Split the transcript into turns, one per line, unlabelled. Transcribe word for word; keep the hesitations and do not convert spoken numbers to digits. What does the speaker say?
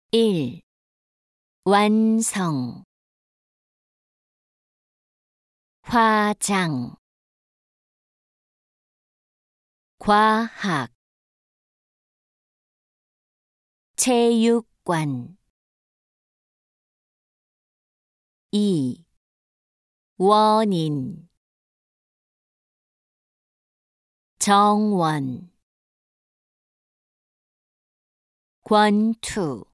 일. 완성 화장 과학 체육관 이. 원인 정원 권투